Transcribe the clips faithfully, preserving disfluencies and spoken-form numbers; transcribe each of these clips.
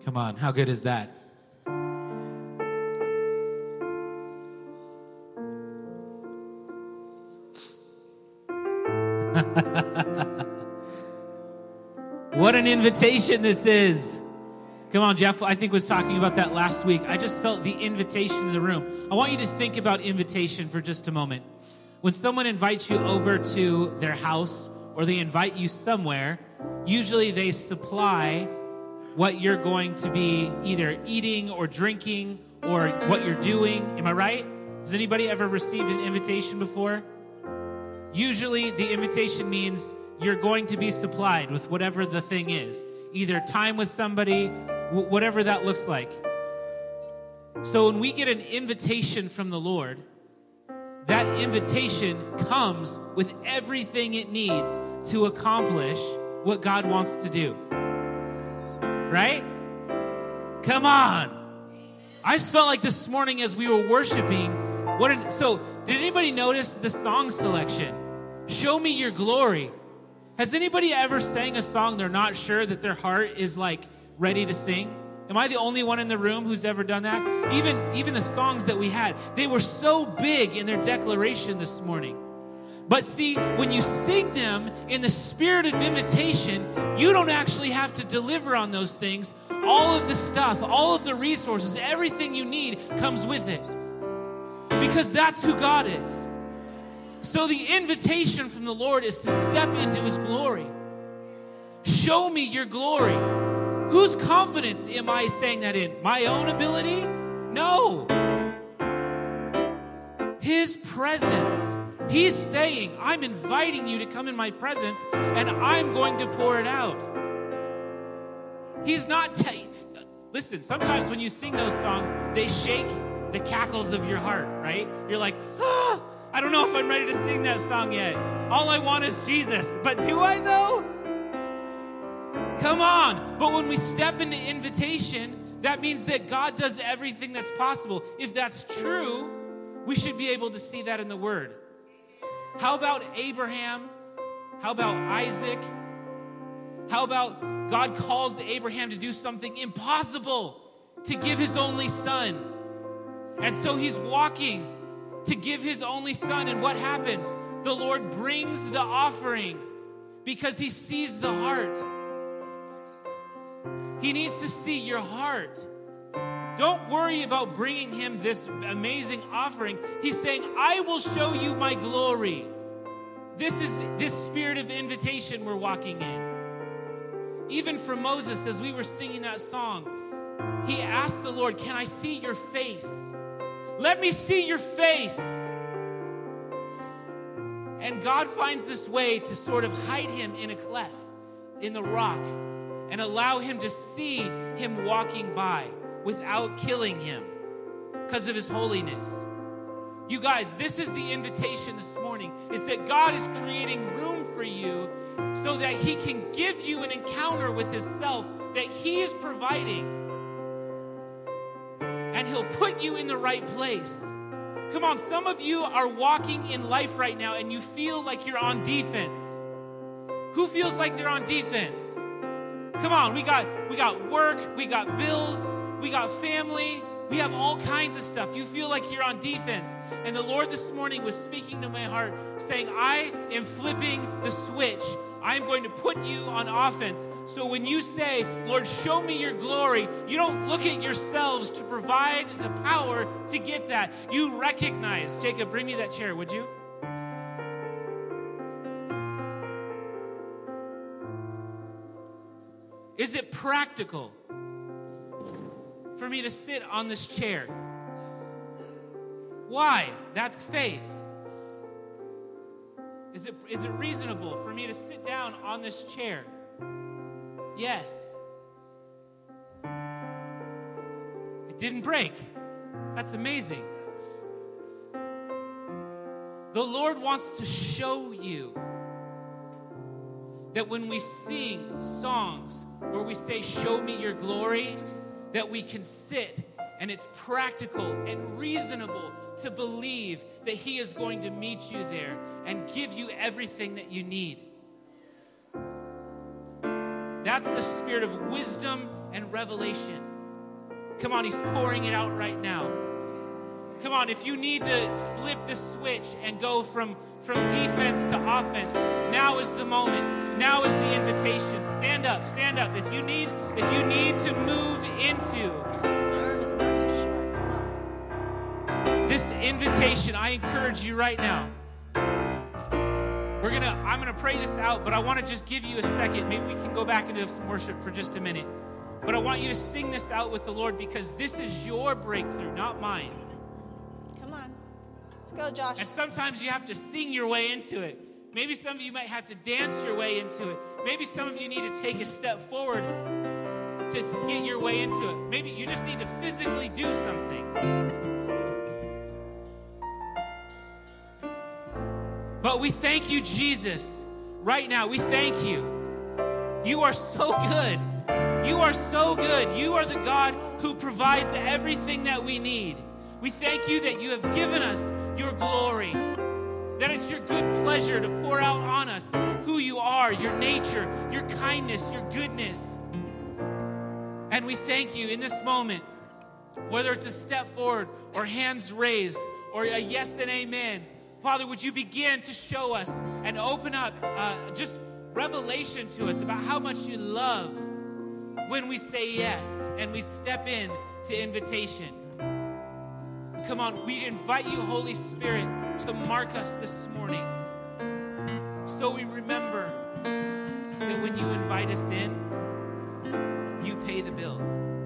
Come on, how good is that? What an invitation this is. Come on, Jeff, I think was talking about that last week. I just felt the invitation in the room. I want you to think about invitation for just a moment. When someone invites you over to their house or they invite you somewhere, usually they supply what you're going to be either eating or drinking or what you're doing. Am I right? Has anybody ever received an invitation before? Usually the invitation means you're going to be supplied with whatever the thing is, either time with somebody, w- whatever that looks like. So when we get an invitation from the Lord, that invitation comes with everything it needs to accomplish what God wants to do. Right? Come on. I just felt like this morning as we were worshiping, what an, so did anybody notice the song selection? Show me your glory. Has anybody ever sang a song they're not sure that their heart is like ready to sing? Am I the only one in the room who's ever done that? Even, even the songs that we had, they were so big in their declaration this morning. But see, when you sing them in the spirit of invitation, you don't actually have to deliver on those things. All of the stuff, all of the resources, everything you need comes with it. Because that's who God is. So the invitation from the Lord is to step into His glory. Show me your glory. Whose confidence am I saying that in? My own ability? No. His presence. He's saying, I'm inviting you to come in my presence, and I'm going to pour it out. He's not... T- Listen, sometimes when you sing those songs, they shake the cackles of your heart, right? You're like, ah, I don't know if I'm ready to sing that song yet. All I want is Jesus. But do I, though? Come on. But when we step into invitation, that means that God does everything that's possible. If that's true, we should be able to see that in the Word. How about Abraham? How about Isaac? How about God calls Abraham to do something impossible, to give his only son? And so he's walking to give his only son. And what happens? The Lord brings the offering because He sees the heart. He needs to see your heart. Don't worry about bringing Him this amazing offering. He's saying, I will show you my glory. This is this spirit of invitation we're walking in. Even for Moses, as we were singing that song, he asked the Lord, can I see your face? Let me see your face. And God finds this way to sort of hide Him in a cleft in the rock and allow Him to see Him walking by without killing Him because of His holiness. You guys, this is the invitation this morning, is that God is creating room for you so that He can give you an encounter with His self that He is providing. And He'll put you in the right place. Come on, some of you are walking in life right now and you feel like you're on defense. Who feels like they're on defense? Come on, we got we got work, we got bills, we got family, we have all kinds of stuff. You feel like you're on defense. And the Lord this morning was speaking to my heart, saying, I am flipping the switch. I'm going to put you on offense. So when you say, Lord, show me your glory, you don't look at yourselves to provide the power to get that. You recognize. Jacob, bring me that chair, would you? Is it practical for me to sit on this chair? Why? That's faith. Is it, is it reasonable for me to sit down on this chair? Yes. It didn't break. That's amazing. The Lord wants to show you that when we sing songs where we say, show me your glory, that we can sit and it's practical and reasonable to believe that He is going to meet you there and give you everything that you need. That's the spirit of wisdom and revelation. Come on, he's pouring it out right now. Come on, if you need to flip the switch and go from, from defense to offense, now is the moment. Now is the invitation. Stand up, stand up. If you need, if you need to move into This arm is not too short. Come on. this invitation, I encourage you right now. We're gonna, I'm gonna pray this out, but I want to just give you a second. Maybe we can go back into some worship for just a minute. But I want you to sing this out with the Lord because this is your breakthrough, not mine. Come on. Let's go, Josh. And sometimes you have to sing your way into it. Maybe some of you might have to dance your way into it. Maybe some of you need to take a step forward to get your way into it. Maybe you just need to physically do something. But we thank you, Jesus, right now. We thank you. You are so good. You are so good. You are the God who provides everything that we need. We thank you that you have given us your glory, that it's your good pleasure to pour out on us who you are, your nature, your kindness, your goodness. And we thank you in this moment, whether it's a step forward or hands raised or a yes and amen. Father, would you begin to show us and open up uh, just revelation to us about how much you love when we say yes and we step in to invitation. Come on, we invite you, Holy Spirit, to mark us this morning so we remember that when you invite us in, you pay the bill.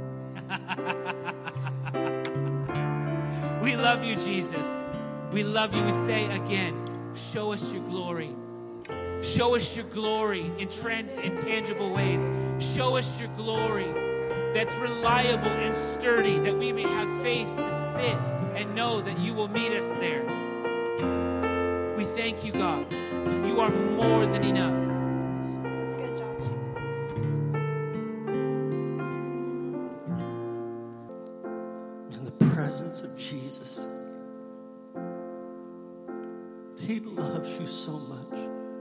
We love you, Jesus. We love you. We say again, show us your glory. Show us your glory in trend, intangible ways. Show us your glory that's reliable and sturdy, that we may have faith to sit and know that you will meet us there. We thank you, God. You are more than enough. That's good, Josh. In the presence of Jesus, he loves you so much.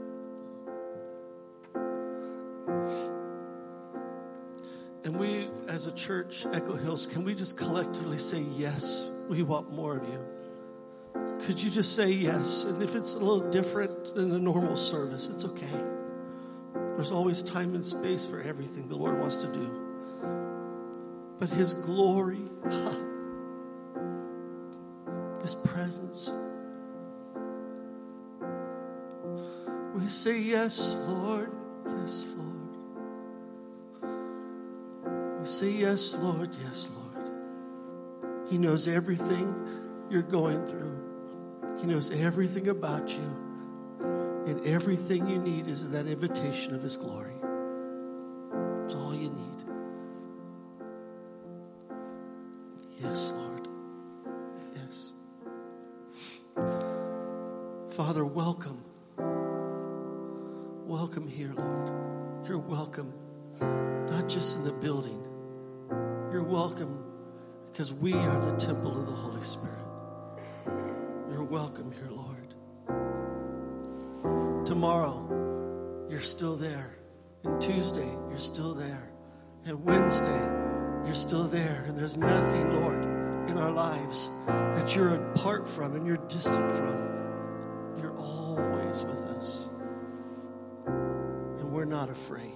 And we, as a church, Echo Hills, can we just collectively say, yes, we want more of you? Could you just say yes? And if it's a little different than the normal service, it's okay. There's always time and space for everything the Lord wants to do. But his glory, his presence, we say, yes, Lord, yes, Lord. We say, yes, Lord, yes, Lord. He knows everything you're going through. He knows everything about you. And everything you need is that invitation of his glory. It's all you need. Yes, Lord. Yes. Father, welcome. Welcome here, Lord. You're welcome, not just in the building. You're welcome because we are the temple of the Holy Spirit. You're welcome here, Lord. Tomorrow, you're still there. And Tuesday, you're still there. And Wednesday, you're still there. And there's nothing, Lord, in our lives that you're apart from and you're distant from. You're always with us. And we're not afraid.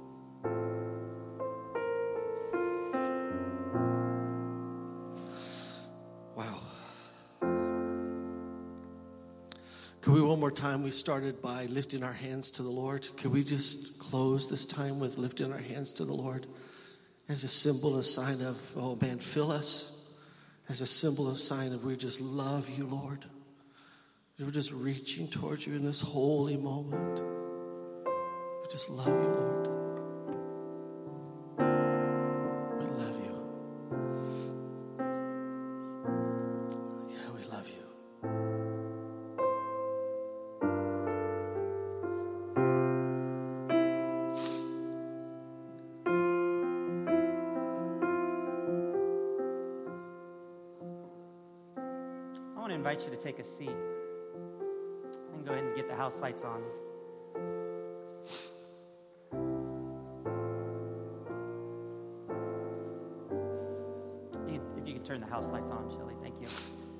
Could we one more time, we started by lifting our hands to the Lord. Could we just close this time with lifting our hands to the Lord as a symbol, a sign of, oh man, fill us, as a symbol of sign of we just love you, Lord. We're just reaching towards you in this holy moment. We just love you, Lord. We love you. Yeah, we love you. I want to invite you to take a seat and go ahead and get the house lights on. you turn the house lights on, Shelly. Thank you.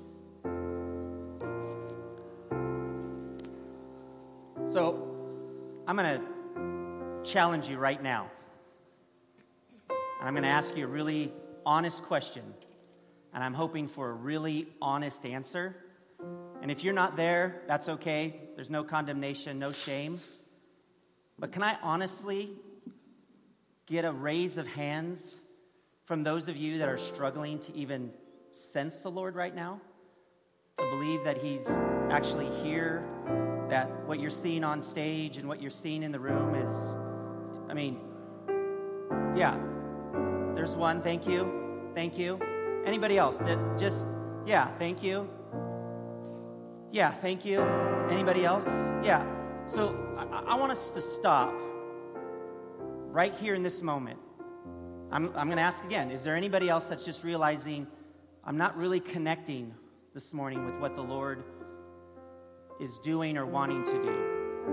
So, I'm going to challenge you right now. And I'm going to ask you a really honest question. And I'm hoping for a really honest answer. And if you're not there, that's okay. There's no condemnation, no shame. But can I honestly get a raise of hands from those of you that are struggling to even sense the Lord right now? To believe that He's actually here, that what you're seeing on stage and what you're seeing in the room is, I mean, yeah. There's one, thank you, thank you. Anybody else? Did, just, yeah, thank you. Yeah, thank you. Anybody else? Yeah. So I, I want us to stop right here in this moment. I'm, I'm going to ask again, is there anybody else that's just realizing I'm not really connecting this morning with what the Lord is doing or wanting to do?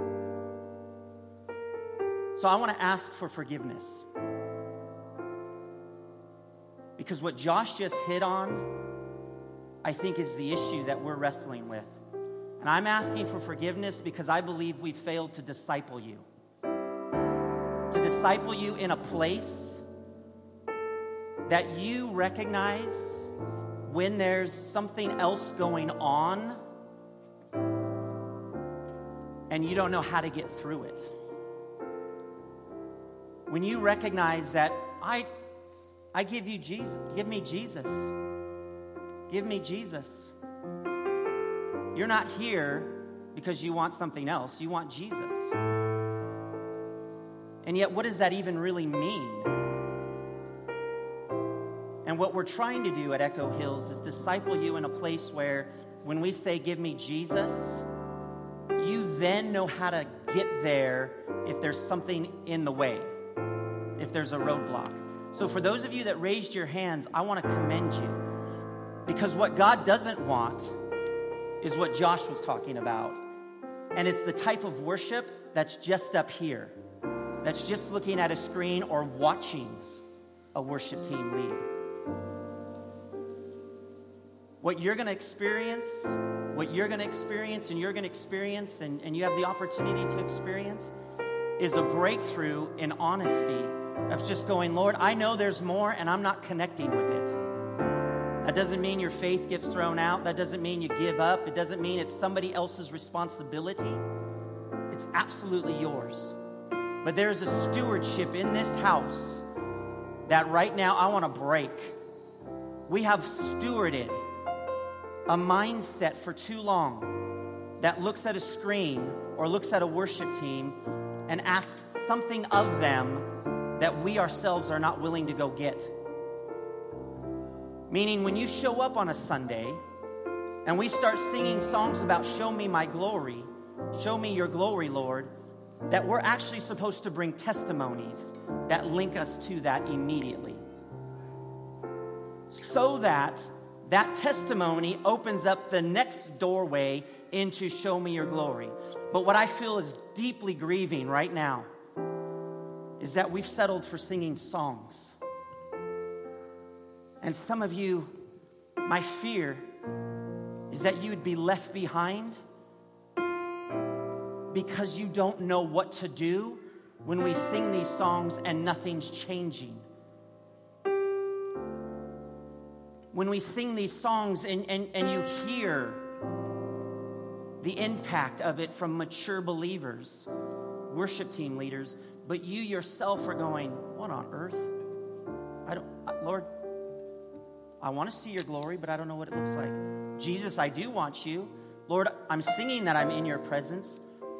So I want to ask for forgiveness. Because what Josh just hit on, I think, is the issue that we're wrestling with. And I'm asking for forgiveness because I believe we failed to disciple you. To disciple you in a place that you recognize when there's something else going on and you don't know how to get through it. When you recognize that I I give you Jesus, give me Jesus. Give me Jesus. You're not here because you want something else. You want Jesus. And yet, what does that even really mean? And what we're trying to do at Echo Hills is disciple you in a place where when we say, give me Jesus, you then know how to get there if there's something in the way, if there's a roadblock. So for those of you that raised your hands, I want to commend you. Because what God doesn't want is what Josh was talking about. And it's the type of worship that's just up here. That's just looking at a screen or watching a worship team lead. What you're going to experience, what you're going to experience and you're going to experience and, and you have the opportunity to experience is a breakthrough in honesty of just going, Lord, I know there's more and I'm not connecting with it. That doesn't mean your faith gets thrown out. That doesn't mean you give up. It doesn't mean it's somebody else's responsibility. It's absolutely yours. But there's a stewardship in this house that right now I want to break. We have stewarded a mindset for too long that looks at a screen or looks at a worship team and asks something of them that we ourselves are not willing to go get. Meaning when you show up on a Sunday and we start singing songs about show me my glory, show me your glory, Lord, that we're actually supposed to bring testimonies that link us to that immediately. So that that testimony opens up the next doorway into show me your glory. But what I feel is deeply grieving right now is that we've settled for singing songs. And some of you, my fear is that you would be left behind because you don't know what to do when we sing these songs and nothing's changing. When we sing these songs and, and, and you hear the impact of it from mature believers, worship team leaders, but you yourself are going, what on earth? I don't, Lord, I want to see your glory, but I don't know what it looks like. Jesus, I do want you. Lord, I'm singing that I'm in your presence.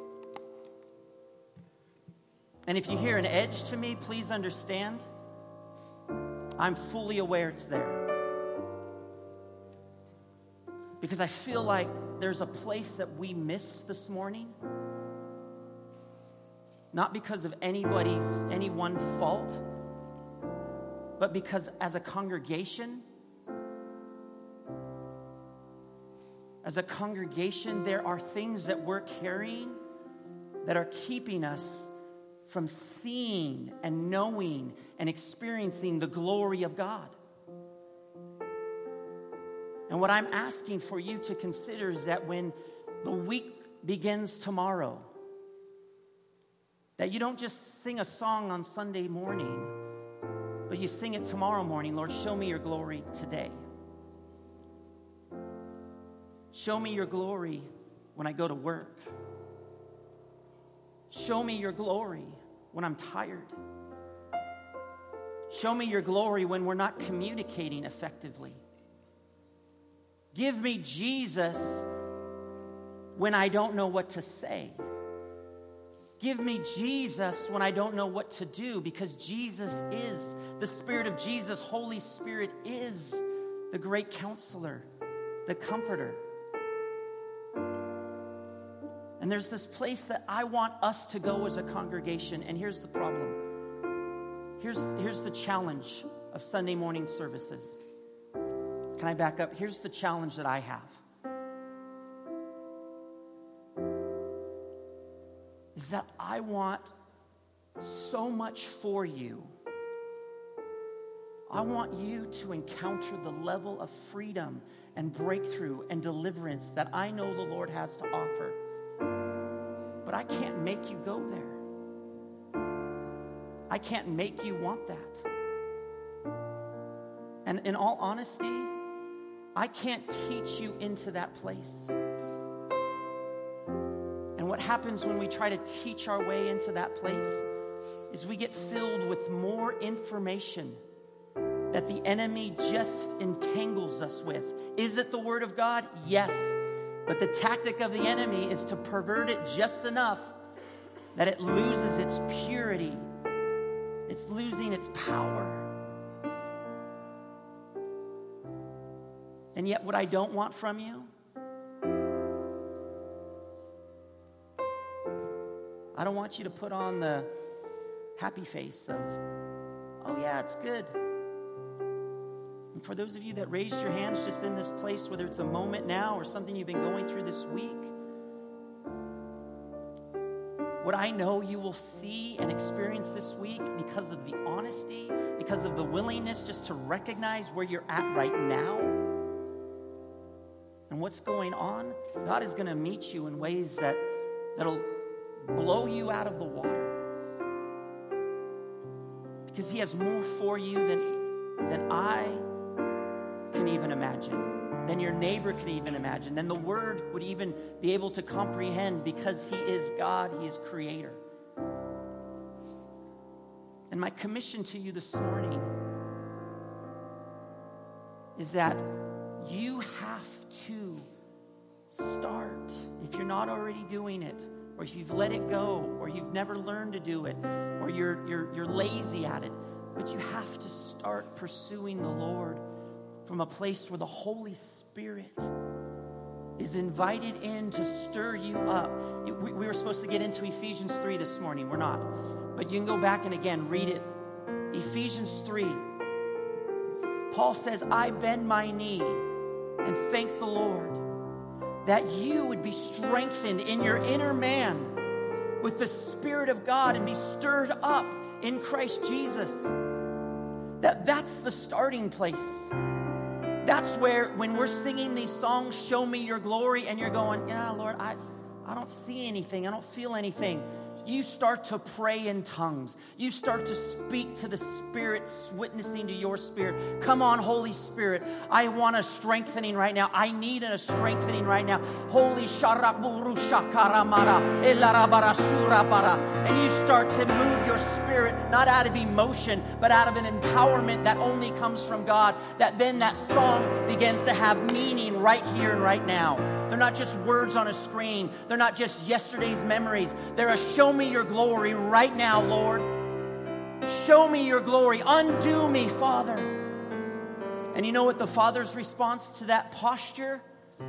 And if you hear an edge to me, please understand, I'm fully aware it's there. Because I feel like there's a place that we missed this morning. Not because of anybody's, any one fault, but because as a congregation, as a congregation, there are things that we're carrying that are keeping us from seeing and knowing and experiencing the glory of God. And what I'm asking for you to consider is that when the week begins tomorrow, that you don't just sing a song on Sunday morning, but you sing it tomorrow morning. Lord, show me your glory today. Show me your glory when I go to work. Show me your glory when I'm tired. Show me your glory when we're not communicating effectively. Give me Jesus when I don't know what to say. Give me Jesus when I don't know what to do, because Jesus is the Spirit of Jesus. Holy Spirit is the great counselor, the comforter. And there's this place that I want us to go as a congregation, and here's the problem. Here's, here's the challenge of Sunday morning services. Can I back up? Here's the challenge that I have. Is that I want so much for you. I want you to encounter the level of freedom and breakthrough and deliverance that I know the Lord has to offer. But I can't make you go there. I can't make you want that. And in all honesty, I can't teach you into that place. And what happens when we try to teach our way into that place is we get filled with more information that the enemy just entangles us with. Is it the Word of God? Yes. But the tactic of the enemy is to pervert it just enough that it loses its purity. It's losing its power. And yet what I don't want from you, I don't want you to put on the happy face of, oh yeah, it's good. And for those of you that raised your hands just in this place, whether it's a moment now or something you've been going through this week, what I know you will see and experience this week, because of the honesty, because of the willingness just to recognize where you're at right now and what's going on, God is going to meet you in ways that, that'll blow you out of the water. Because He has more for you than, than I can even imagine, than your neighbor can even imagine, than the Word would even be able to comprehend, because He is God, He is Creator. And my commission to you this morning is that you have to start, if you're not already doing it, or if you've let it go, or you've never learned to do it, or you're you're you're lazy at it, but you have to start pursuing the Lord from a place where the Holy Spirit is invited in to stir you up. We, we were supposed to get into Ephesians three this morning. We're not. But you can go back and again read it. Ephesians three. Paul says, I bend my knee and thank the Lord that you would be strengthened in your inner man with the Spirit of God and be stirred up in Christ Jesus. That that's the starting place. That's where, when we're singing these songs, show me your glory, and you're going, yeah, Lord, I, I don't see anything. I don't feel anything. You start to pray in tongues. You start to speak to the Spirit, witnessing to your spirit. Come on, Holy Spirit. I want a strengthening right now. I need a strengthening right now. Holy Sharaburu Shakaramara Elarabarasura. And you start to move your spirit, not out of emotion, but out of an empowerment that only comes from God. That then that song begins to have meaning right here and right now. They're not just words on a screen. They're not just yesterday's memories. They're a show me your glory right now, Lord. Show me your glory. Undo me, Father. And you know what the Father's response to that posture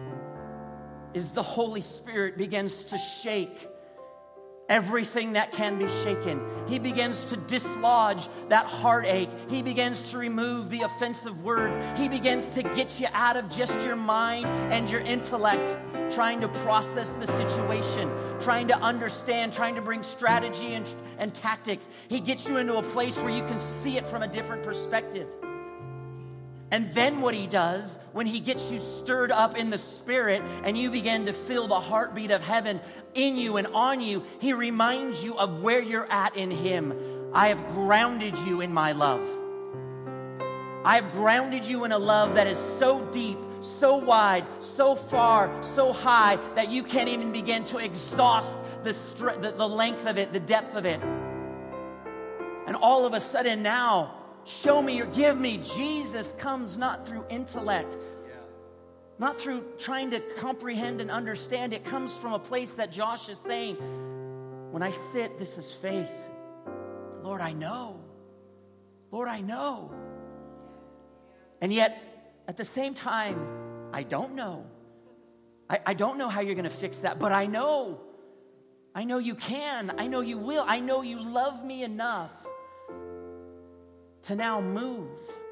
is? The Holy Spirit begins to shake everything that can be shaken. He begins to dislodge that heartache. He begins to remove the offensive words. He begins to get you out of just your mind and your intellect, trying to process the situation, trying to understand, trying to bring strategy and, and tactics. He gets you into a place where you can see it from a different perspective. And then what he does, when he gets you stirred up in the spirit and you begin to feel the heartbeat of heaven in you and on you, he reminds you of where you're at in him. I have grounded you in my love. I have grounded you in a love that is so deep, so wide, so far, so high that you can't even begin to exhaust the, str- the, the length of it, the depth of it. And all of a sudden now, show me or give me. Jesus comes not through intellect, yeah. not through trying to comprehend and understand. It comes from a place that Josh is saying, when I sit, this is faith. Lord, I know. Lord, I know. And yet, at the same time, I don't know. I, I don't know how you're going to fix that, but I know. I know you can. I know you will. I know you love me enough to now move.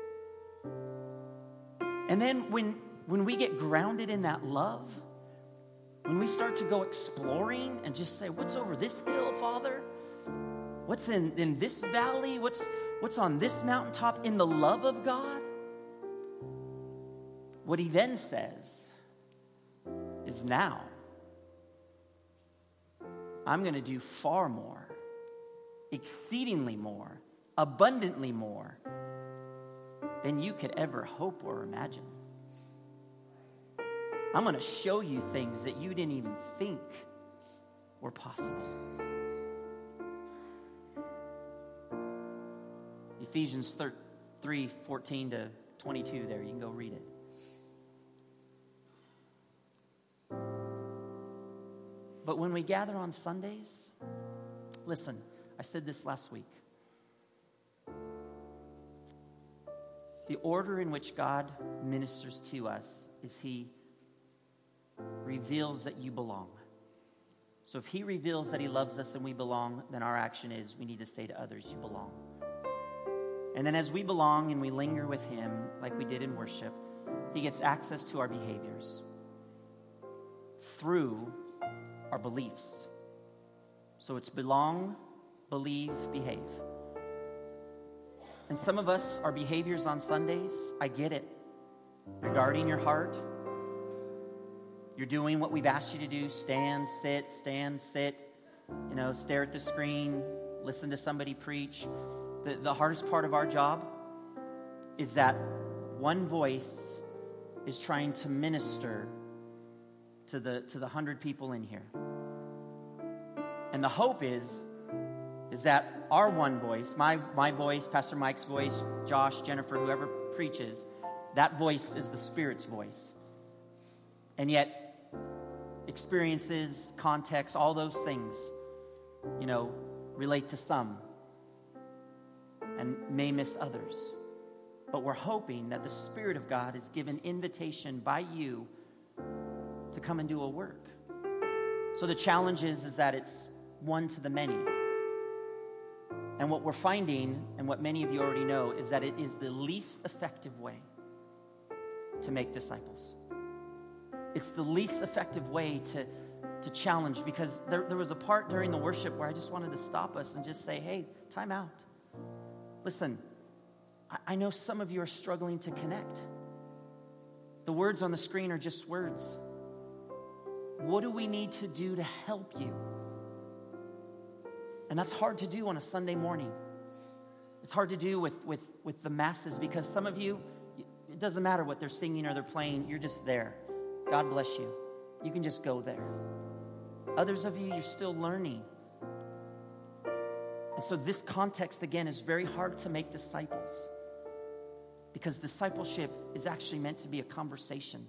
And then when, when we get grounded in that love, when we start to go exploring and just say, what's over this hill, Father? What's in, in this valley? What's, what's on this mountaintop in the love of God? What he then says is, now I'm going to do far more, exceedingly more, abundantly more than you could ever hope or imagine. I'm going to show you things that you didn't even think were possible. Ephesians three, fourteen to twenty-two there. You can go read it. But when we gather on Sundays, listen, I said this last week. The order in which God ministers to us is he reveals that you belong. So if he reveals that he loves us and we belong, then our action is we need to say to others, you belong. And then as we belong and we linger with him, like we did in worship, he gets access to our behaviors through our beliefs. So it's belong, believe, behave. And some of us, our behaviors on Sundays, I get it. You're guarding your heart. You're doing what we've asked you to do. Stand, sit, stand, sit. You know, stare at the screen, listen to somebody preach. The, the hardest part of our job is that one voice is trying to minister to the to the hundred people in here. And the hope is, is that our one voice, my my voice, Pastor Mike's voice, Josh, Jennifer, whoever preaches, that voice is the Spirit's voice. And yet, experiences, context, all those things, you know, relate to some and may miss others. But we're hoping that the Spirit of God is given invitation by you to come and do a work. So the challenge is, is that it's one to the many. And what we're finding, and what many of you already know, is that it is the least effective way to make disciples. It's the least effective way to, to challenge, because there, there was a part during the worship where I just wanted to stop us and just say, hey, time out. Listen, I, I know some of you are struggling to connect. The words on the screen are just words. What do we need to do to help you? And that's hard to do on a Sunday morning. It's hard to do with, with, with the masses, because some of you, it doesn't matter what they're singing or they're playing. You're just there. God bless you. You can just go there. Others of you, you're still learning. And so this context, again, is very hard to make disciples, because discipleship is actually meant to be a conversation.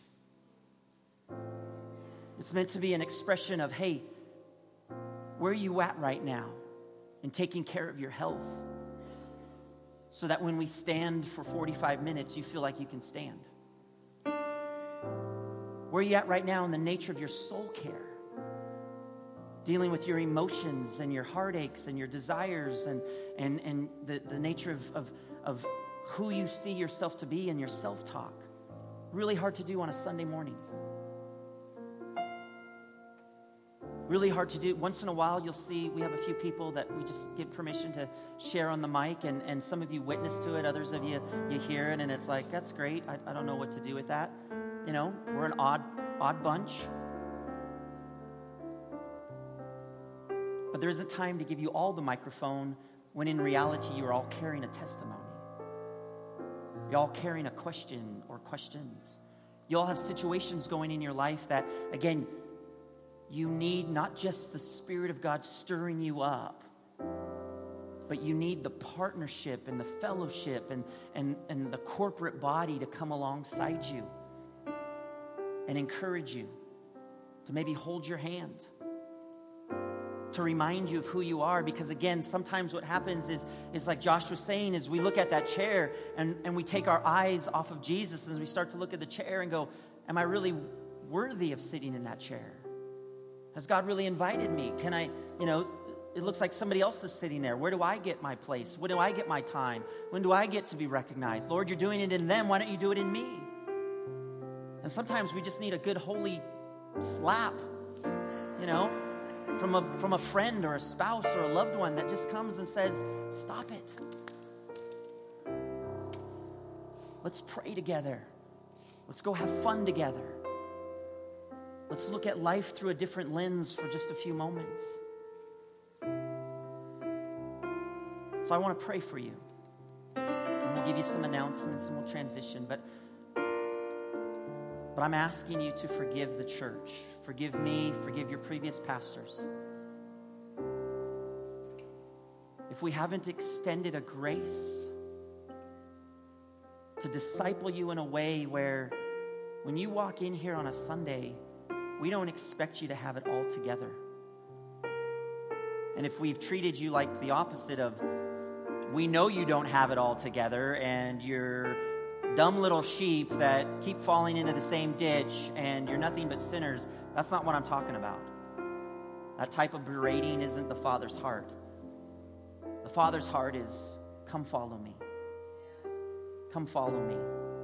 It's meant to be an expression of, hey, where are you at right now in taking care of your health? So that when we stand for forty-five minutes, you feel like you can stand. Where are you at right now in the nature of your soul care? Dealing with your emotions and your heartaches and your desires and, and, and the, the nature of, of, of who you see yourself to be and your self-talk. Really hard to do on a Sunday morning. really hard to do. Once in a while, you'll see we have a few people that we just give permission to share on the mic, and, and some of you witness to it. Others of you, you hear it, and it's like, that's great. I, I don't know what to do with that. You know, we're an odd, odd bunch. But there isn't time to give you all the microphone when in reality you're all carrying a testimony. You're all carrying a question or questions. You all have situations going in your life that, again, you need not just the Spirit of God stirring you up, but you need the partnership and the fellowship and, and, and the corporate body to come alongside you and encourage you, to maybe hold your hand, to remind you of who you are. Because again, sometimes what happens is, is like Josh was saying, is we look at that chair and, and we take our eyes off of Jesus and we start to look at the chair and go, am I really worthy of sitting in that chair? Has God really invited me? Can I, you know, it looks like somebody else is sitting there. Where do I get my place? When do I get my time? When do I get to be recognized? Lord, you're doing it in them. Why don't you do it in me? And sometimes we just need a good holy slap, you know, from a from a friend or a spouse or a loved one that just comes and says, stop it. Let's pray together. Let's go have fun together. Let's look at life through a different lens for just a few moments. So I want to pray for you. And we'll give you some announcements and we'll transition. But, but I'm asking you to forgive the church. Forgive me. Forgive your previous pastors. If we haven't extended a grace to disciple you in a way where when you walk in here on a Sunday, we don't expect you to have it all together. And if we've treated you like the opposite of, we know you don't have it all together and you're dumb little sheep that keep falling into the same ditch and you're nothing but sinners, that's not what I'm talking about. That type of berating isn't the Father's heart. The Father's heart is, come follow me. Come follow me.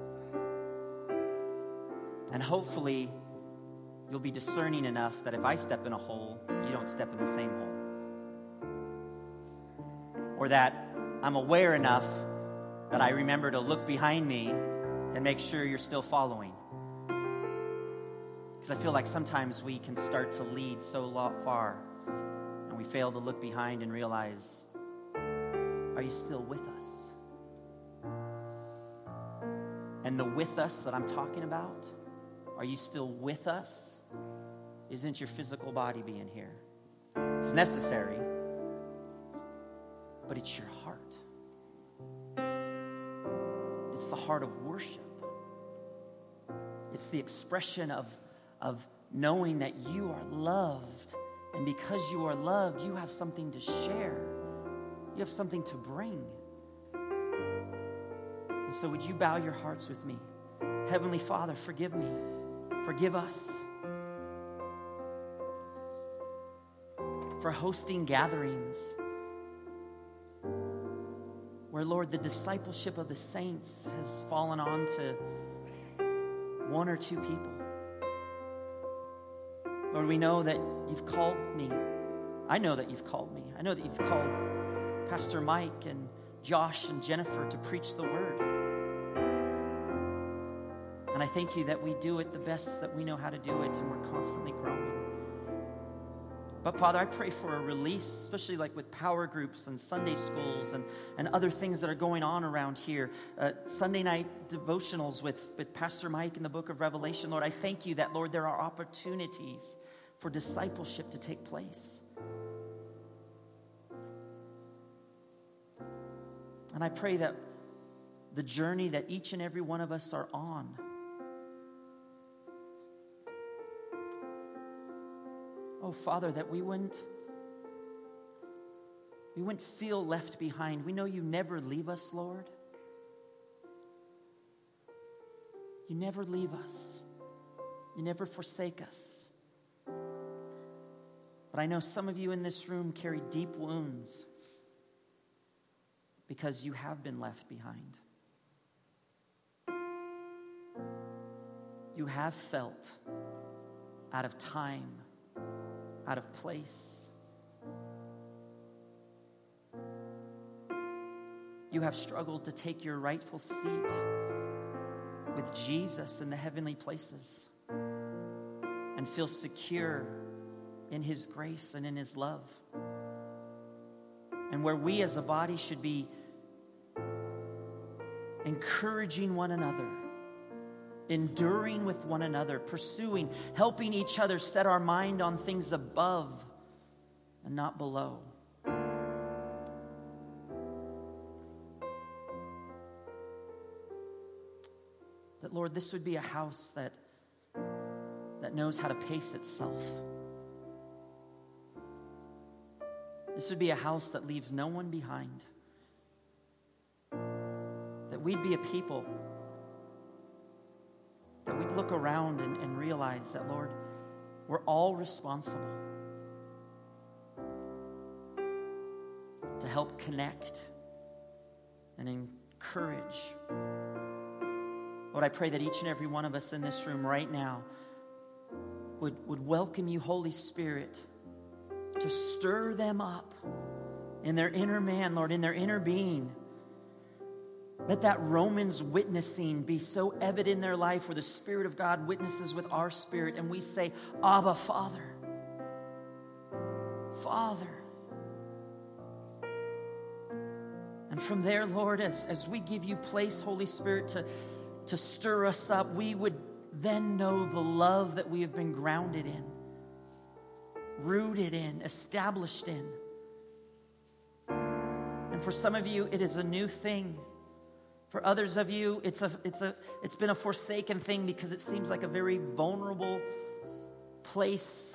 And hopefully, you'll be discerning enough that if I step in a hole, you don't step in the same hole. Or that I'm aware enough that I remember to look behind me and make sure you're still following. Because I feel like sometimes we can start to lead so far and we fail to look behind and realize, are you still with us? And the with us that I'm talking about, are you still with us? Isn't your physical body being here? It's necessary, but it's your heart. It's the heart of worship. It's the expression of, of knowing that you are loved. And because you are loved, you have something to share. You have something to bring. And so would you bow your hearts with me? Heavenly Father, forgive me. Forgive us for hosting gatherings where, Lord, the discipleship of the saints has fallen on to one or two people. Lord, we know that you've called me. I know that you've called me. I know that you've called Pastor Mike and Josh and Jennifer to preach the word. And I thank you that we do it the best that we know how to do it, and we're constantly growing. But Father, I pray for a release, especially like with power groups and Sunday schools and, and other things that are going on around here. Uh, Sunday night devotionals with, with Pastor Mike in the book of Revelation. Lord, I thank you that, Lord, there are opportunities for discipleship to take place. And I pray that the journey that each and every one of us are on, oh, Father, that we wouldn't, we wouldn't feel left behind. We know you never leave us, Lord. You never leave us. You never forsake us. But I know some of you in this room carry deep wounds because you have been left behind. You have felt out of time out of place. You have struggled to take your rightful seat with Jesus in the heavenly places and feel secure in His grace and in His love. And where we as a body should be encouraging one another, enduring with one another, pursuing, helping each other set our mind on things above and not below. That, Lord, this would be a house that, that knows how to pace itself. This would be a house that leaves no one behind. That we'd be a people that we'd look around and, and realize that, Lord, we're all responsible to help connect and encourage. Lord, I pray that each and every one of us in this room right now would, would welcome you, Holy Spirit, to stir them up in their inner man, Lord, in their inner being. Let that Romans witnessing be so evident in their life where the Spirit of God witnesses with our spirit and we say, Abba, Father. Father. And from there, Lord, as, as we give you place, Holy Spirit, to, to stir us up, we would then know the love that we have been grounded in, rooted in, established in. And for some of you, it is a new thing. For others of you, it's a it's a it's been a forsaken thing because it seems like a very vulnerable place.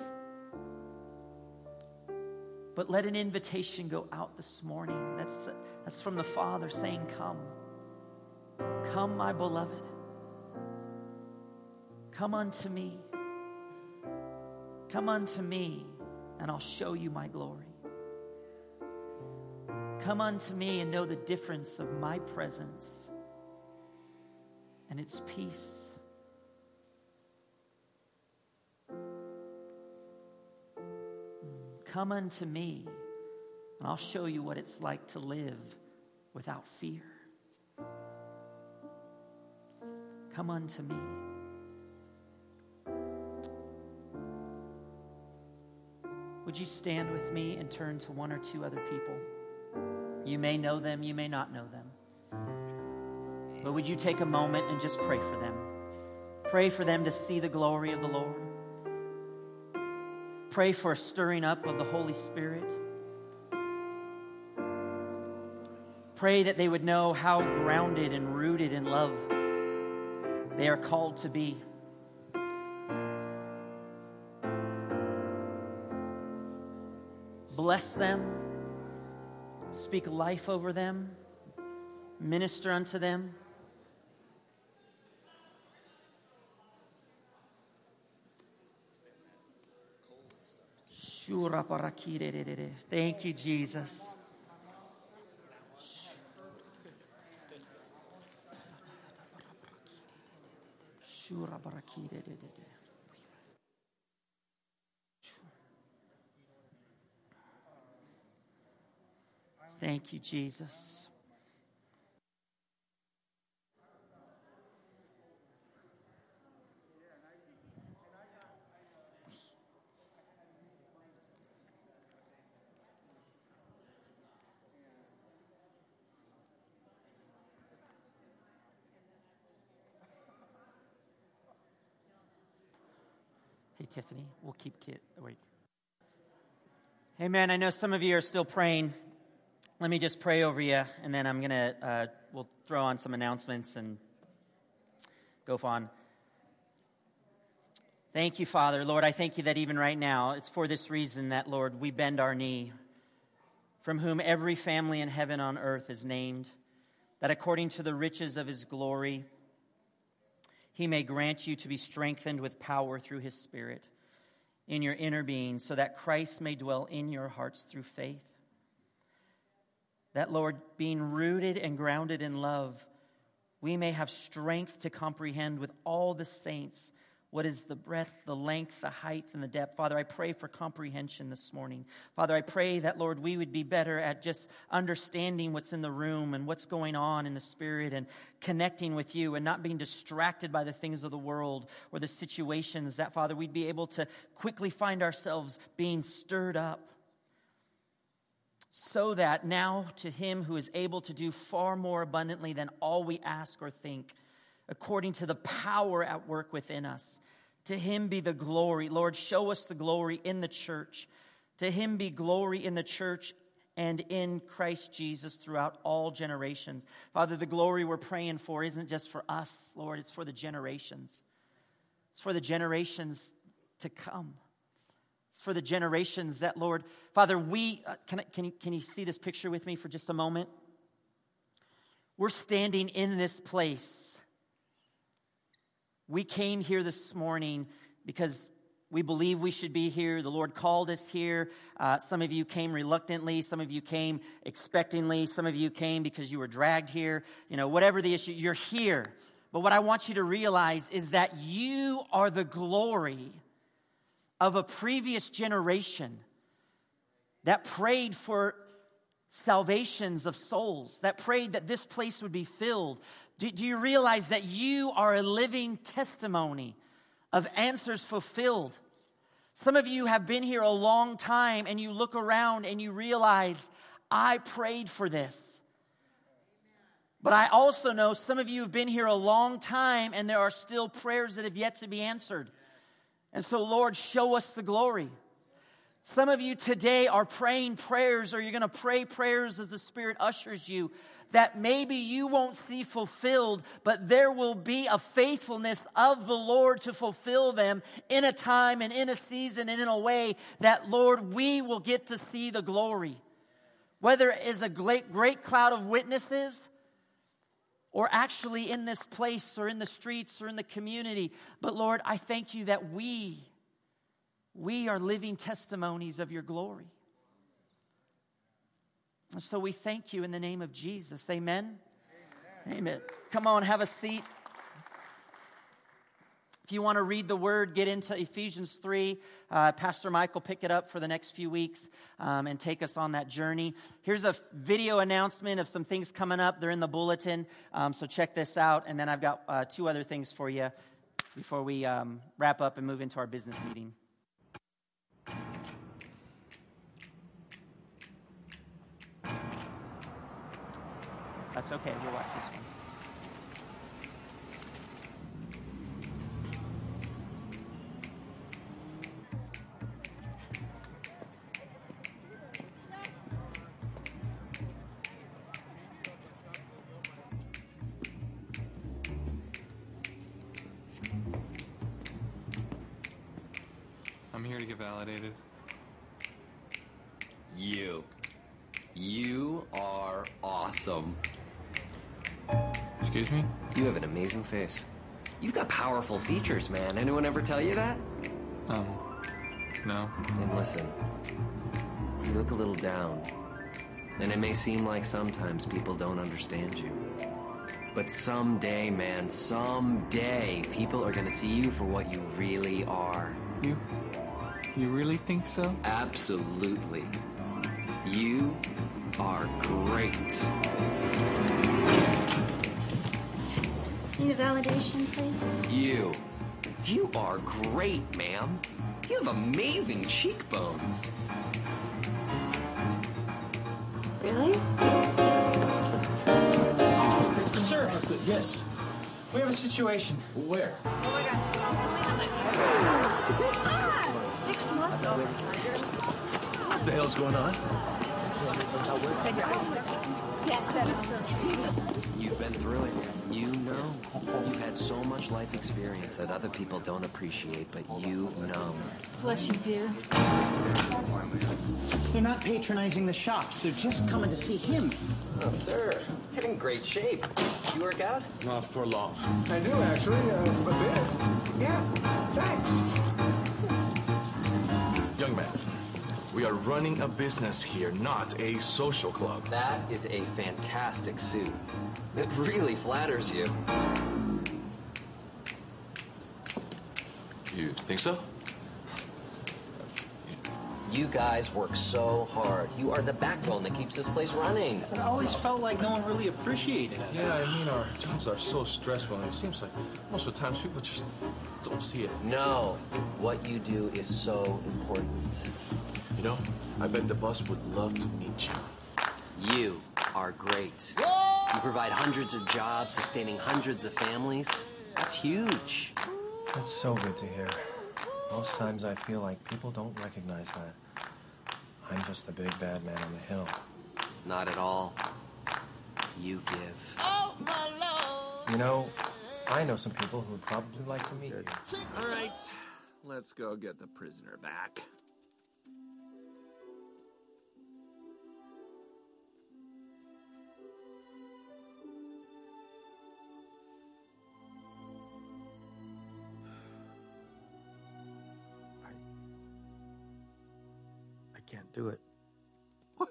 But let an invitation go out this morning. That's that's from the Father saying, "Come, come, my beloved. Come unto me. Come unto me, and I'll show you my glory. Come unto me and know the difference of my presence and its peace." Come unto me, and I'll show you what it's like to live without fear. Come unto me. Would you stand with me and turn to one or two other people? You may know them, you may not know them. But would you take a moment and just pray for them? Pray for them to see the glory of the Lord. Pray for a stirring up of the Holy Spirit. Pray that they would know how grounded and rooted in love they are called to be. Bless them. Speak life over them. Minister unto them. Thank you, Jesus. Thank you, Jesus. Hey, Tiffany, we'll keep Kit. Wait. Hey, man, I know some of you are still praying. Let me just pray over you, and then I'm going to, uh, we'll throw on some announcements and go on. Thank you, Father. Lord, I thank you that even right now, it's for this reason that, Lord, we bend our knee, from whom every family in heaven on earth is named, that according to the riches of his glory, he may grant you to be strengthened with power through his Spirit in your inner being, so that Christ may dwell in your hearts through faith. That, Lord, being rooted and grounded in love, we may have strength to comprehend with all the saints What is the breadth, the length, the height, and the depth? Father, I pray for comprehension this morning. Father, I pray that, Lord, we would be better at just understanding what's in the room and what's going on in the Spirit and connecting with you and not being distracted by the things of the world or the situations that, Father, we'd be able to quickly find ourselves being stirred up. So that now to him who is able to do far more abundantly than all we ask or think, according to the power at work within us. To him be the glory. Lord, show us the glory in the church. To him be glory in the church and in Christ Jesus throughout all generations. Father, the glory we're praying for isn't just for us, Lord. It's for the generations. It's for the generations to come. It's for the generations that, Lord, Father, we, uh, can, I, can, you, can you see this picture with me for just a moment? We're standing in this place. We came here this morning because we believe we should be here. The Lord called us here. Uh, some of you came reluctantly. Some of you came expectingly. Some of you came because you were dragged here. You know, whatever the issue, you're here. But what I want you to realize is that you are the glory of a previous generation that prayed for salvations of souls, that prayed that this place would be filled. Do, do you realize that you are a living testimony of answers fulfilled? Some of you have been here a long time and you look around and you realize, I prayed for this. But I also know some of you have been here a long time and there are still prayers that have yet to be answered. And so, Lord, show us the glory. Some of you today are praying prayers, or you're going to pray prayers as the Spirit ushers you, that maybe you won't see fulfilled, but there will be a faithfulness of the Lord to fulfill them in a time and in a season and in a way that, Lord, we will get to see the glory. Whether it is a great, great cloud of witnesses, or actually in this place, or in the streets, or in the community. But Lord, I thank you that we, we are living testimonies of your glory. And so we thank you in the name of Jesus. Amen? Amen. Amen. Come on, have a seat. If you want to read the word, get into Ephesians three. Uh, Pastor Mike will pick it up for the next few weeks um, and take us on that journey. Here's a video announcement of some things coming up. They're in the bulletin, um, so check this out. And then I've got uh, two other things for you before we um, wrap up and move into our business meeting. That's okay. We'll watch this one. I'm here to get validated. You. You are awesome. Excuse me? You have an amazing face. You've got powerful features, man. Anyone ever tell you that? Um, no. Then listen. You look a little down. And it may seem like sometimes people don't understand you. But someday, man, someday, people are gonna see you for what you really are. You... You really think so? Absolutely. You are great. Need a validation, please? You. You are great, ma'am. You have amazing cheekbones. Really? Sir, yes. We have a situation. Where? Six months over. What the hell's going on? You've been through it. You know. You've had so much life experience that other people don't appreciate, but you know. Plus you do. They're not patronizing the shops. They're just coming to see him. Oh, sir. You're in great shape. You work out? Not for long. I do, actually, uh, a bit. Yeah, thanks. Young man, we are running a business here, not a social club. That is a fantastic suit. It really flatters you. You think so? You guys work so hard. You are the backbone that keeps this place running. But I always felt like no one really appreciated us. Yeah, I mean, our jobs are so stressful, and it seems like most of the times people just don't see it. No, what you do is so important. You know, I bet the boss would love to meet you. You are great. You provide hundreds of jobs, sustaining hundreds of families. That's huge. That's so good to hear. Most times I feel like people don't recognize that. I'm just the big bad man on the hill. Not at all. You give. Oh, my Lord. You know, I know some people who'd probably like to meet you. All right, let's go get the prisoner back. I can't do it. What?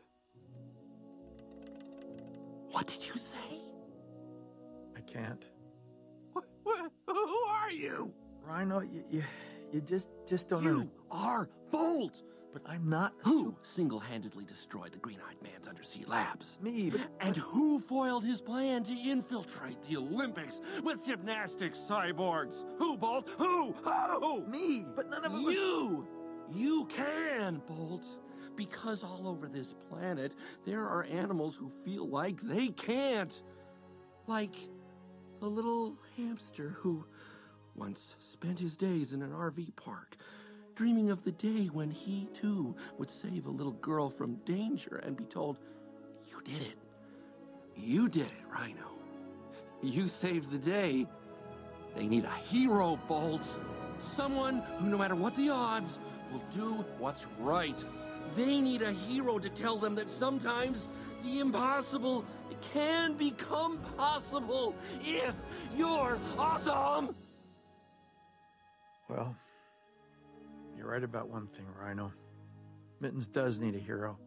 What did you say? I can't. What? What? Who are you? Rhino, you, you, you just, just don't know. You are Bolt. But I'm not. Who single-handedly destroyed the Green-Eyed Man's undersea labs? Me, but... And who foiled his plan to infiltrate the Olympics with gymnastics cyborgs? Who, Bolt? Who? Who? Me, but none of them... You! You can, Bolt. Because all over this planet, there are animals who feel like they can't. Like the little hamster who once spent his days in an R V park, dreaming of the day when he, too, would save a little girl from danger and be told, you did it. You did it, Rhino. You saved the day. They need a hero, Bolt. Someone who, no matter what the odds, will do what's right. They need a hero to tell them that sometimes the impossible can become possible if you're awesome. Well, you're right about one thing, Rhino. Mittens does need a hero.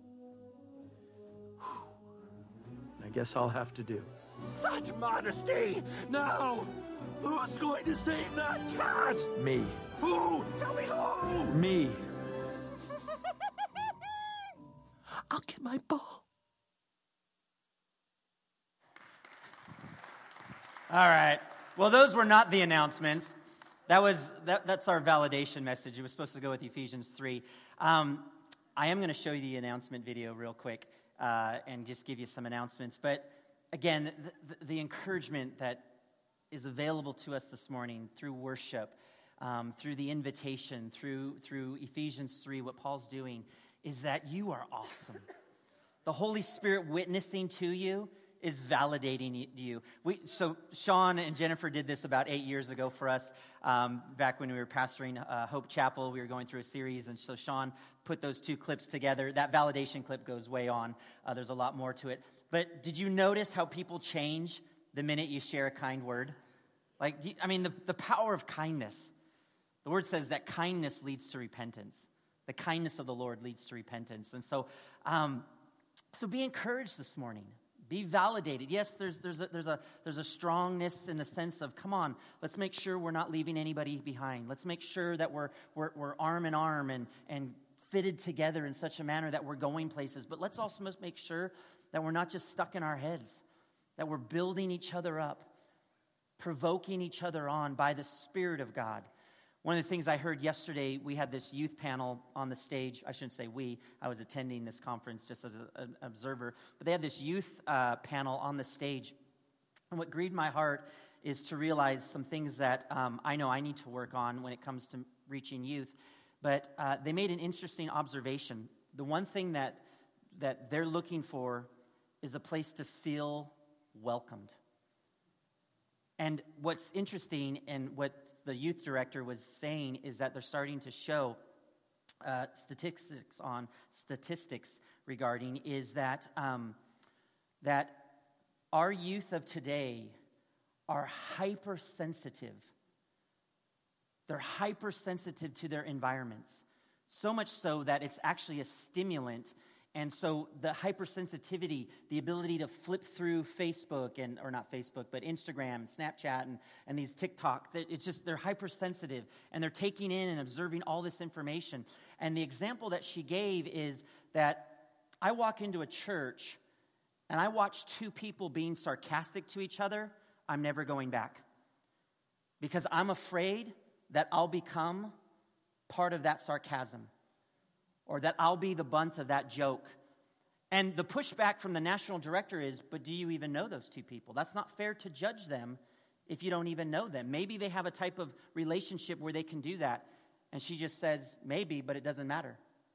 I guess I'll have to do. Such modesty! Now, who's going to save that cat? Me. Who? Tell me who! Me. I'll get my ball. All right. Well, those were not the announcements. That was that, that's our validation message. It was supposed to go with Ephesians three. Um, I am going to show you the announcement video real quick uh, and just give you some announcements. But again, the, the, the encouragement that is available to us this morning through worship, um, through the invitation, through through Ephesians three, what Paul's doing is that you are awesome. The Holy Spirit witnessing to you is validating you. We, so Sean and Jennifer did this about eight years ago for us, um, back when we were pastoring uh, Hope Chapel. We were going through a series, and so Sean put those two clips together. That validation clip goes way on. Uh, there's a lot more to it. But did you notice how people change the minute you share a kind word? Like, do you, I mean, the, the power of kindness. The word says that kindness leads to repentance. The kindness of the Lord leads to repentance. And so, um, so be encouraged this morning. Be validated. Yes, there's there's a, there's a there's a strongness in the sense of, come on, let's make sure we're not leaving anybody behind. Let's make sure that we're we're, we're arm in arm and and fitted together in such a manner that we're going places. But let's also make sure that we're not just stuck in our heads, that we're building each other up, provoking each other on by the Spirit of God. One of the things I heard yesterday, we had this youth panel on the stage. I shouldn't say we. I was attending this conference just as a, an observer. But they had this youth uh, panel on the stage. And what grieved my heart is to realize some things that um, I know I need to work on when it comes to reaching youth. But uh, they made an interesting observation. The one thing that that they're looking for is a place to feel welcomed. And what's interesting and what the youth director was saying is that they're starting to show uh, statistics on statistics regarding is that um, that our youth of today are hypersensitive. They're hypersensitive to their environments, so much so that it's actually a stimulant And so the hypersensitivity, the ability to flip through Facebook, and or not Facebook, but Instagram and Snapchat and, and these TikTok, that it's just, they're hypersensitive, and they're taking in and observing all this information. And the example that she gave is that I walk into a church and I watch two people being sarcastic to each other, I'm never going back. Because I'm afraid that I'll become part of that sarcasm, or that I'll be the bunt of that joke. And the pushback from the national director is, but do you even know those two people? That's not fair to judge them if you don't even know them. Maybe they have a type of relationship where they can do that. And she just says, maybe, but it doesn't matter.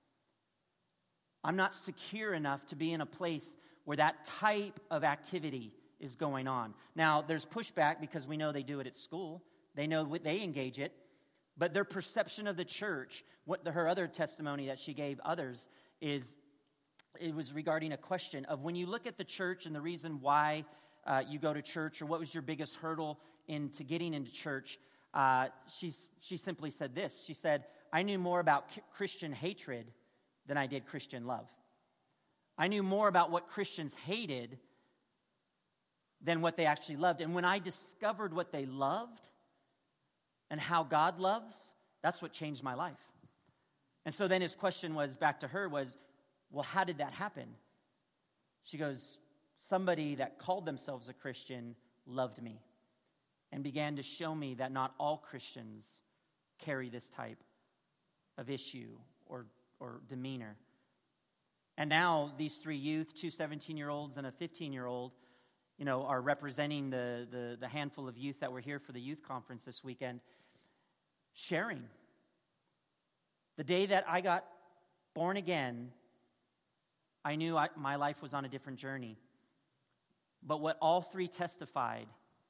I'm not secure enough to be in a place where that type of activity is going on. Now, there's pushback because we know they do it at school. They know what they engage it. But their perception of the church, what the, her other testimony that she gave others is, it was regarding a question of when you look at the church and the reason why uh, you go to church, or what was your biggest hurdle into getting into church, uh, she's, she simply said this. She said, I knew more about Christian hatred than I did Christian love. I knew more about what Christians hated than what they actually loved. And when I discovered what they loved, and how God loves, that's what changed my life. And so then his question was, back to her, was, well, how did that happen? She goes, somebody that called themselves a Christian loved me and began to show me that not all Christians carry this type of issue or, or demeanor. And now these three youth, two seventeen-year-olds and a fifteen-year-old, you know, are representing the, the, the handful of youth that were here for the youth conference this weekend, sharing. The day that I got born again, I knew I, my life was on a different journey. But what all three testified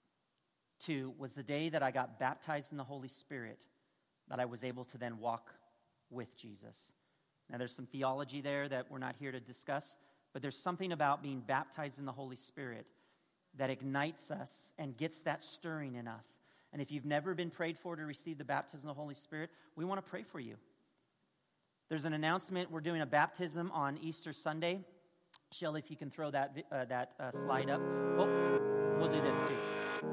to was the day that I got baptized in the Holy Spirit, that I was able to then walk with Jesus. Now, there's some theology there that we're not here to discuss, but there's something about being baptized in the Holy Spirit that ignites us and gets that stirring in us. And if you've never been prayed for to receive the baptism of the Holy Spirit, we want to pray for you. There's an announcement. We're doing a baptism on Easter Sunday. Shelley, if you can throw that uh, that uh, slide up. Oh, we'll do this too.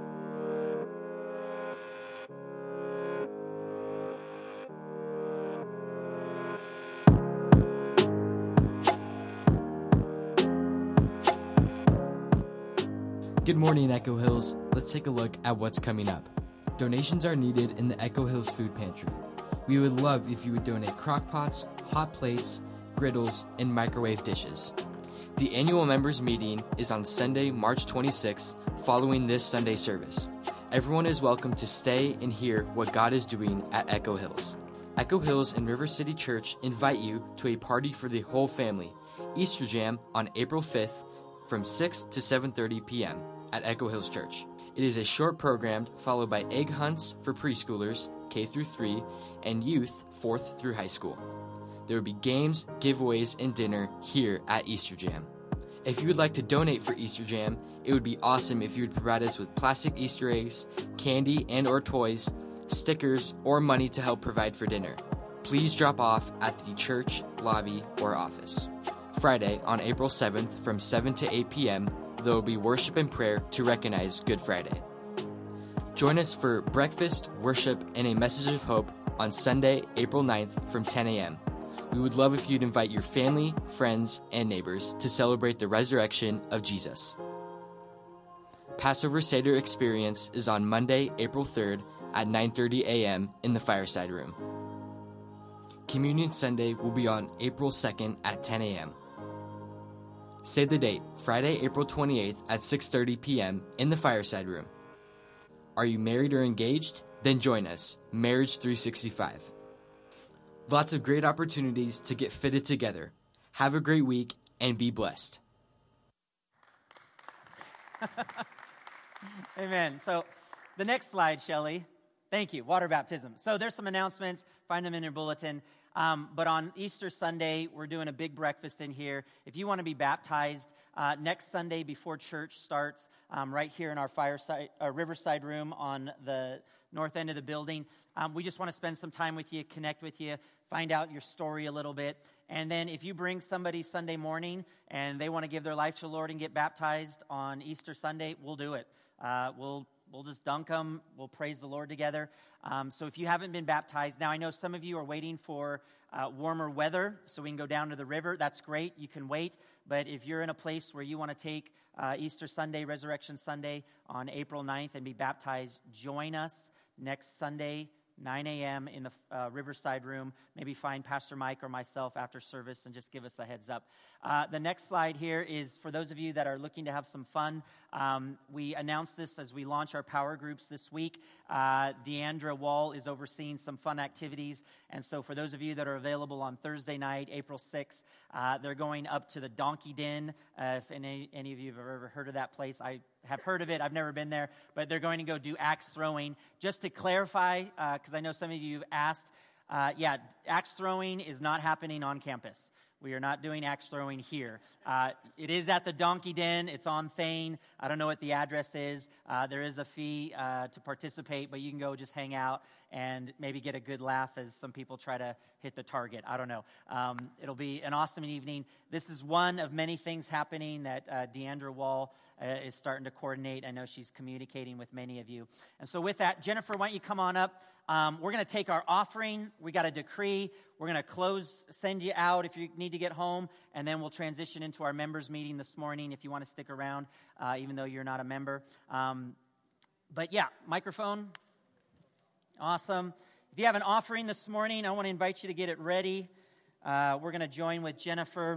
Good morning, Echo Hills. Let's take a look at what's coming up. Donations are needed in the Echo Hills Food Pantry. We would love if you would donate crock pots, hot plates, griddles, and microwave dishes. The annual members meeting is on Sunday, March twenty-sixth, following this Sunday service. Everyone is welcome to stay and hear what God is doing at Echo Hills. Echo Hills and River City Church invite you to a party for the whole family, Easter Jam on April fifth from six to seven thirty p.m. at Echo Hills Church. It is a short program followed by egg hunts for preschoolers, K through three, and youth, fourth through high school. There will be games, giveaways, and dinner here at Easter Jam. If you would like to donate for Easter Jam, it would be awesome if you would provide us with plastic Easter eggs, candy and or toys, stickers, or money to help provide for dinner. Please drop off at the church, lobby, or office. Friday, on April seventh, from seven to eight p.m., there will be worship and prayer to recognize Good Friday. Join us for breakfast, worship, and a message of hope on Sunday, April ninth, from ten a.m. We would love if you'd invite your family, friends, and neighbors to celebrate the resurrection of Jesus. Passover Seder Experience is on Monday, April third at nine thirty a.m. in the Fireside Room. Communion Sunday will be on April second at ten a.m. Save the date, Friday, April twenty-eighth at six thirty p.m. in the Fireside Room. Are you married or engaged? Then join us, Marriage three sixty-five. Lots of great opportunities to get fitted together. Have a great week and be blessed. Amen. So the next slide, Shelley, Thank you, water baptism. So there's some announcements. Find them in your bulletin. Um, but on Easter Sunday, we're doing a big breakfast in here. If you want to be baptized, uh, next Sunday before church starts, um, right here in our fireside, uh, Riverside room on the north end of the building, um, we just want to spend some time with you, connect with you, find out your story a little bit. And then if you bring somebody Sunday morning and they want to give their life to the Lord and get baptized on Easter Sunday, we'll do it. Uh, we'll We'll just dunk them. We'll praise the Lord together. Um, so if you haven't been baptized, now I know some of you are waiting for uh, warmer weather so we can go down to the river. That's great. You can wait. But if you're in a place where you want to take uh, Easter Sunday, Resurrection Sunday on April ninth and be baptized, join us next Sunday, nine a.m. in the uh, Riverside room. Maybe find Pastor Mike or myself after service and just give us a heads up. Uh, the next slide here is for those of you that are looking to have some fun. Um, we announced this as we launch our power groups this week. Uh, Deandra Wall is overseeing some fun activities. And so for those of you that are available on Thursday night, April sixth, uh, they're going up to the Donkey Den. Uh, if any, any of you have ever heard of that place, I have heard of it. I've never been there. But they're going to go do axe throwing. Just to clarify, because uh, I know some of you have asked, uh, yeah, axe throwing is not happening on campus. We are not doing axe throwing here. Uh, it is at the Donkey Den. It's on Thane. I don't know what the address is. Uh, there is a fee uh, to participate, but you can go just hang out and maybe get a good laugh as some people try to hit the target. I don't know. Um, it'll be an awesome evening. This is one of many things happening that uh, Deandra Wall uh, is starting to coordinate. I know she's communicating with many of you. And so with that, Jennifer, why don't you come on up? Um, we're going to take our offering. We got a decree. We're going to close, send you out if you need to get home, and then we'll transition into our members meeting this morning if you want to stick around, uh, even though you're not a member. Um, but yeah, microphone. Awesome. If you have an offering this morning, I want to invite you to get it ready. Uh, we're going to join with Jennifer.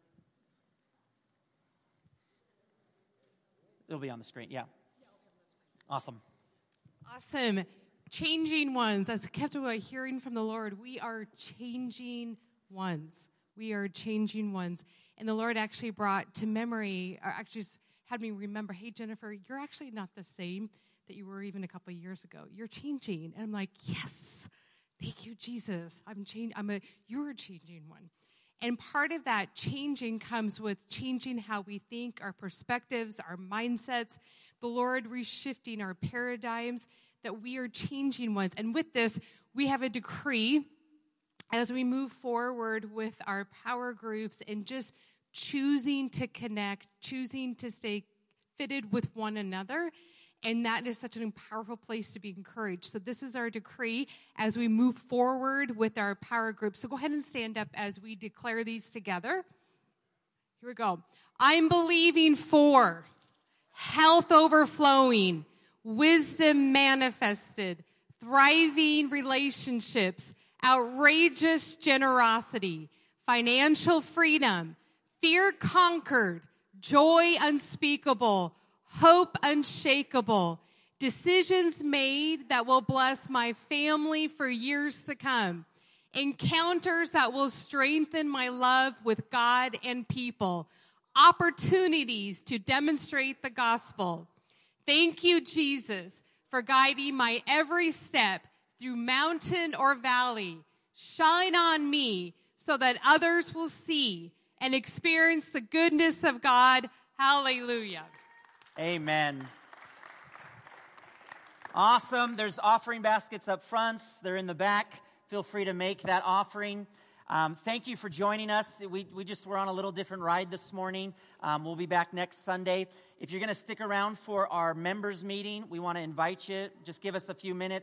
It'll be on the screen, yeah. Awesome. Awesome. Changing ones. As kept hearing from the Lord, we are changing ones. We are changing ones. And the Lord actually brought to memory, or actually had me remember, hey, Jennifer, you're actually not the same that you were even a couple of years ago. You're changing. And I'm like, yes, thank you, Jesus. I'm changing. I'm a, you're a changing one. And part of that changing comes with changing how we think, our perspectives, our mindsets, the Lord reshifting our paradigms, that we are changing ones. And with this, we have a decree as we move forward with our power groups and just choosing to connect, choosing to stay fitted with one another. And that is such an powerful place to be encouraged. So this is our decree as we move forward with our power group. So go ahead and stand up as we declare these together. Here we go. I'm believing for health overflowing, wisdom manifested, thriving relationships, outrageous generosity, financial freedom, fear conquered, joy unspeakable, hope unshakable, decisions made that will bless my family for years to come, encounters that will strengthen my love with God and people, opportunities to demonstrate the gospel. Thank you, Jesus, for guiding my every step through mountain or valley. Shine on me so that others will see and experience the goodness of God. Hallelujah. Amen. Awesome. There's offering baskets up front. They're in the back. Feel free to make that offering. Um, thank you for joining us. We, we just were on a little different ride this morning. Um, we'll be back next Sunday. If you're going to stick around for our members meeting, we want to invite you. Just give us a few minutes.